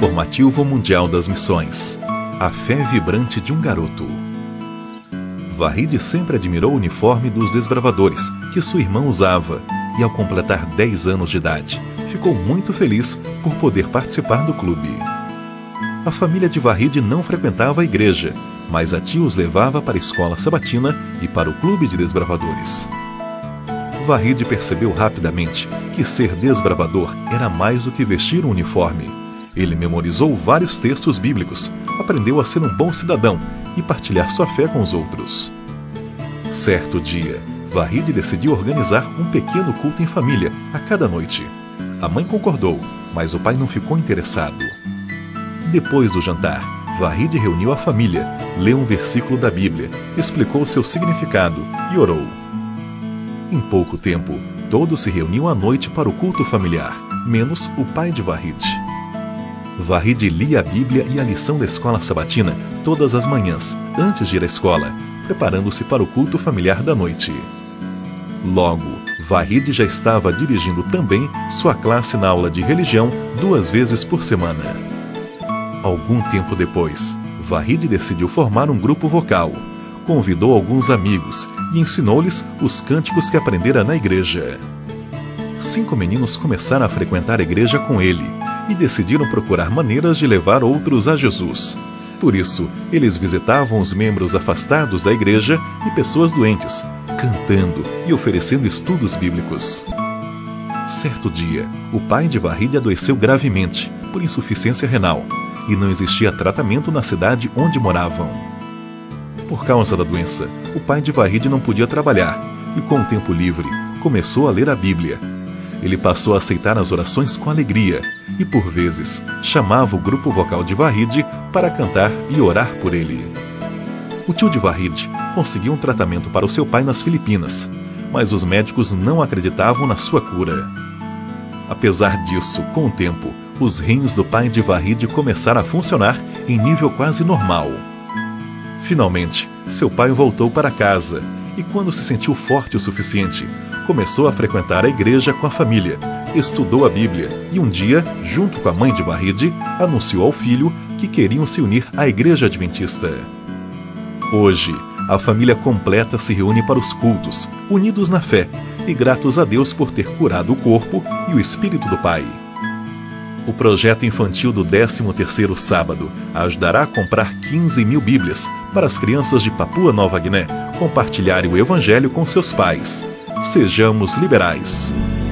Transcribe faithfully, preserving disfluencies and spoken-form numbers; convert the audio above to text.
Informativo Mundial das Missões. A fé vibrante de um garoto. Vahid sempre admirou o uniforme dos desbravadores que sua irmã usava e, ao completar dez anos de idade, ficou muito feliz por poder participar do clube. A família de Vahid não frequentava a igreja, mas a tia os levava para a escola sabatina e para o clube de desbravadores. Vahid percebeu rapidamente que ser desbravador era mais do que vestir um uniforme. Ele memorizou vários textos bíblicos, aprendeu a ser um bom cidadão e partilhar sua fé com os outros. Certo dia, Vahid decidiu organizar um pequeno culto em família a cada noite. A mãe concordou, mas o pai não ficou interessado. Depois do jantar, Vahid reuniu a família, leu um versículo da Bíblia, explicou seu significado e orou. Em pouco tempo, todos se reuniam à noite para o culto familiar, menos o pai de Vahid. Vahid lia a Bíblia e a lição da escola sabatina todas as manhãs, antes de ir à escola, preparando-se para o culto familiar da noite. Logo, Vahid já estava dirigindo também sua classe na aula de religião duas vezes por semana. Algum tempo depois, Vahid decidiu formar um grupo vocal. Convidou alguns amigos e ensinou-lhes os cânticos que aprendera na igreja. Cinco meninos começaram a frequentar a igreja com ele e decidiram procurar maneiras de levar outros a Jesus. Por isso, eles visitavam os membros afastados da igreja e pessoas doentes, cantando e oferecendo estudos bíblicos. Certo dia, o pai de Vahid adoeceu gravemente por insuficiência renal e não existia tratamento na cidade onde moravam. Por causa da doença, o pai de Vahid não podia trabalhar e, com o tempo livre, começou a ler a Bíblia. Ele passou a aceitar as orações com alegria e, por vezes, chamava o grupo vocal de Vahid para cantar e orar por ele. O tio de Vahid conseguiu um tratamento para o seu pai nas Filipinas, mas os médicos não acreditavam na sua cura. Apesar disso, com o tempo, os rins do pai de Vahid começaram a funcionar em nível quase normal. Finalmente, seu pai voltou para casa e, quando se sentiu forte o suficiente, começou a frequentar a igreja com a família, estudou a Bíblia e um dia, junto com a mãe de Vahid, anunciou ao filho que queriam se unir à igreja adventista. Hoje, a família completa se reúne para os cultos, unidos na fé e gratos a Deus por ter curado o corpo e o espírito do pai. O projeto infantil do décimo terceiro sábado ajudará a comprar quinze mil Bíblias para as crianças de Papua Nova Guiné compartilharem o Evangelho com seus pais. Sejamos liberais.